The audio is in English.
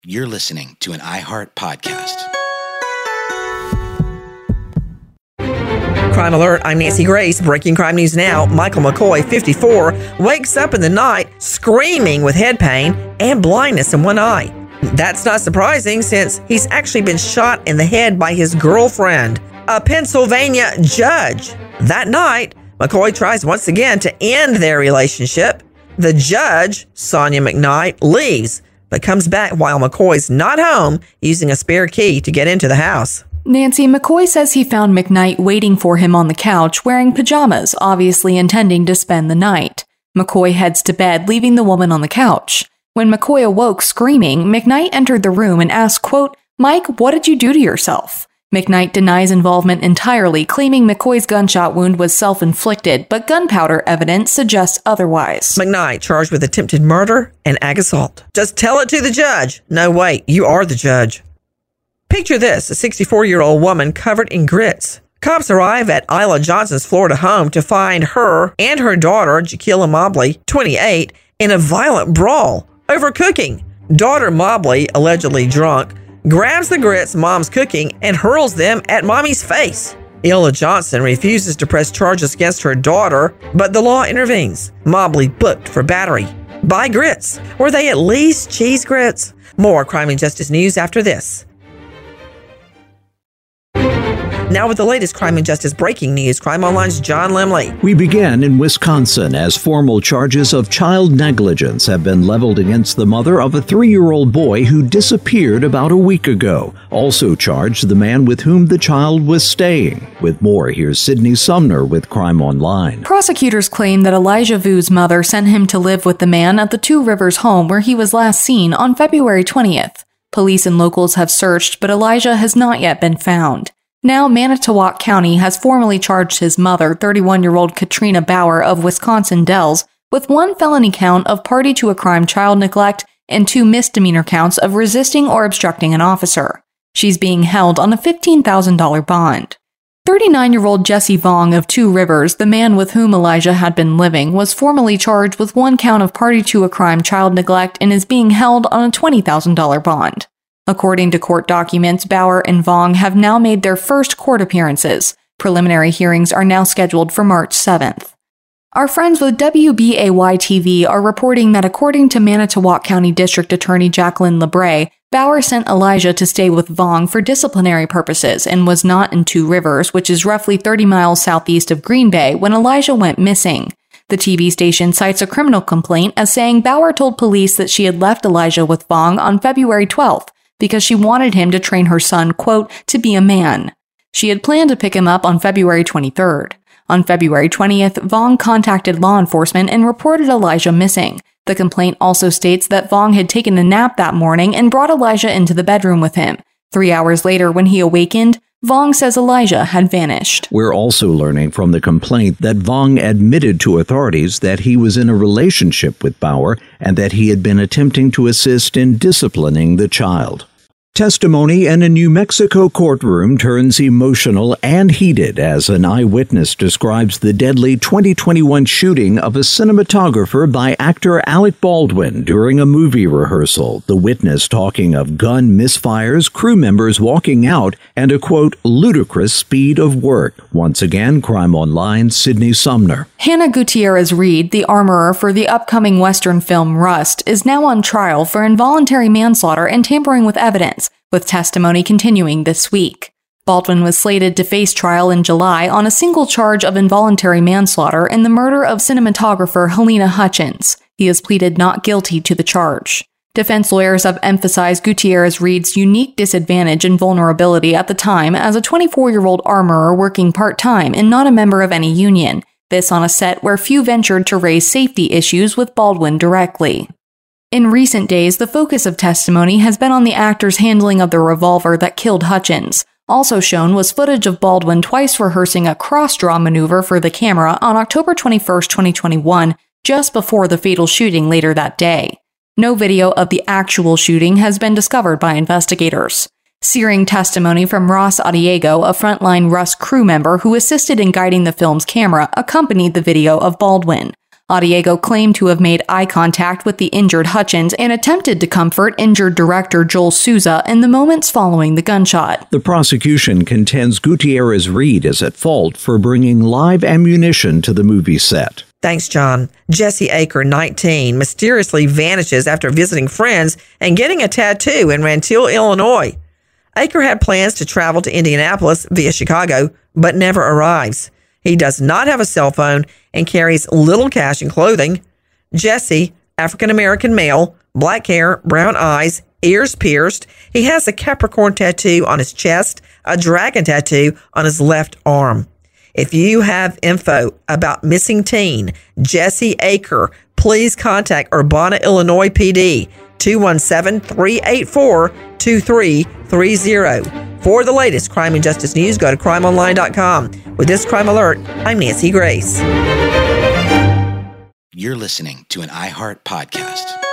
You're listening to an iHeart podcast. Crime Alert, I'm Nancy Grace. Breaking crime news now. Michael McCoy, 54, wakes up in the night screaming with head pain and blindness in one eye. That's not surprising since he's actually been shot in the head by his girlfriend, a Pennsylvania judge. That night, McCoy tries once again to end their relationship. The judge, Sonia McKnight, leaves, but comes back while McCoy's not home, using a spare key to get into the house. Nancy, McCoy says he found McKnight waiting for him on the couch wearing pajamas, obviously intending to spend the night. McCoy heads to bed, leaving the woman on the couch. When McCoy awoke screaming, McKnight entered the room and asked, quote, "Mike, what did you do to yourself?" McKnight denies involvement entirely, claiming McCoy's gunshot wound was self-inflicted, but gunpowder evidence suggests otherwise. McKnight charged with attempted murder and ag assault. Just tell it to the judge. No, wait, you are the judge. Picture this, a 64-year-old woman covered in grits. Cops arrive at Isla Johnson's Florida home to find her and her daughter, Jaquila Mobley, 28, in a violent brawl over cooking. Daughter Mobley, allegedly drunk, grabs the grits mom's cooking and hurls them at mommy's face. Isla Johnson refuses to press charges against her daughter, but the law intervenes. Mobley booked for battery. By grits. Were they at least cheese grits? More crime and justice news after this. Now with the latest crime and justice breaking news, Crime Online's John Limley. We began in Wisconsin as formal charges of child negligence have been leveled against the mother of a 3-year-old boy who disappeared about a week ago. Also charged the man with whom the child was staying. With more, here's Sydney Sumner with Crime Online. Prosecutors claim that Elijah Vu's mother sent him to live with the man at the Two Rivers home where he was last seen on February 20th. Police and locals have searched, but Elijah has not yet been found. Now, Manitowoc County has formally charged his mother, 31-year-old Katrina Bauer of Wisconsin Dells, with 1 felony count of party to a crime child neglect and 2 misdemeanor counts of resisting or obstructing an officer. She's being held on a $15,000 bond. 39-year-old Jesse Vong of Two Rivers, the man with whom Elijah had been living, was formally charged with 1 count of party to a crime child neglect and is being held on a $20,000 bond. According to court documents, Bauer and Vong have now made their first court appearances. Preliminary hearings are now scheduled for March 7th. Our friends with WBAY-TV are reporting that according to Manitowoc County District Attorney Jacqueline LeBray, Bauer sent Elijah to stay with Vong for disciplinary purposes and was not in Two Rivers, which is roughly 30 miles southeast of Green Bay, when Elijah went missing. The TV station cites a criminal complaint as saying Bauer told police that she had left Elijah with Vong on February 12th, because she wanted him to train her son, quote, to be a man. She had planned to pick him up on February 23rd. On February 20th, Vong contacted law enforcement and reported Elijah missing. The complaint also states that Vong had taken a nap that morning and brought Elijah into the bedroom with him. 3 hours later, when he awakened, Vong says Elijah had vanished. We're also learning from the complaint that Vong admitted to authorities that he was in a relationship with Bauer and that he had been attempting to assist in disciplining the child. Testimony in a New Mexico courtroom turns emotional and heated as an eyewitness describes the deadly 2021 shooting of a cinematographer by actor Alec Baldwin during a movie rehearsal. The witness talking of gun misfires, crew members walking out, and a, quote, ludicrous speed of work. Once again, Crime Online, Sydney Sumner. Hannah Gutierrez-Reed, the armorer for the upcoming Western film Rust, is now on trial for involuntary manslaughter and tampering with evidence, with testimony continuing this week. Baldwin was slated to face trial in July on a single charge of involuntary manslaughter in the murder of cinematographer Helena Hutchins. He has pleaded not guilty to the charge. Defense lawyers have emphasized Gutierrez-Reed's unique disadvantage and vulnerability at the time as a 24-year-old armorer working part-time and not a member of any union. This on a set where few ventured to raise safety issues with Baldwin directly. In recent days, the focus of testimony has been on the actor's handling of the revolver that killed Hutchins. Also shown was footage of Baldwin twice rehearsing a cross-draw maneuver for the camera on October 21, 2021, just before the fatal shooting later that day. No video of the actual shooting has been discovered by investigators. Searing testimony from Ross Adiego, a frontline Rust crew member who assisted in guiding the film's camera, accompanied the video of Baldwin. Adiego claimed to have made eye contact with the injured Hutchins and attempted to comfort injured director Joel Souza in the moments following the gunshot. The prosecution contends Gutierrez-Reed is at fault for bringing live ammunition to the movie set. Thanks, John. Jesse Aker, 19, mysteriously vanishes after visiting friends and getting a tattoo in Rantoul, Illinois. Aker had plans to travel to Indianapolis via Chicago, but never arrives. He does not have a cell phone and carries little cash and clothing. Jesse, African-American male, black hair, brown eyes, ears pierced. He has a Capricorn tattoo on his chest, a dragon tattoo on his left arm. If you have info about missing teen Jesse Aker, please contact Urbana, Illinois PD, 217-384-2330. For the latest crime and justice news, go to crimeonline.com. With this crime alert, I'm Nancy Grace. You're listening to an iHeart podcast.